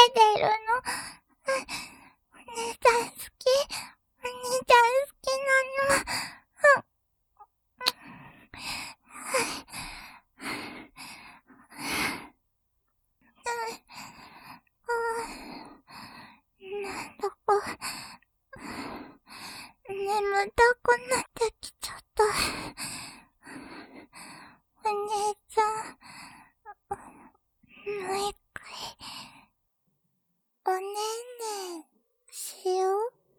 てるの。お姉ちゃん好き。お兄ちゃん好きなの。なんだか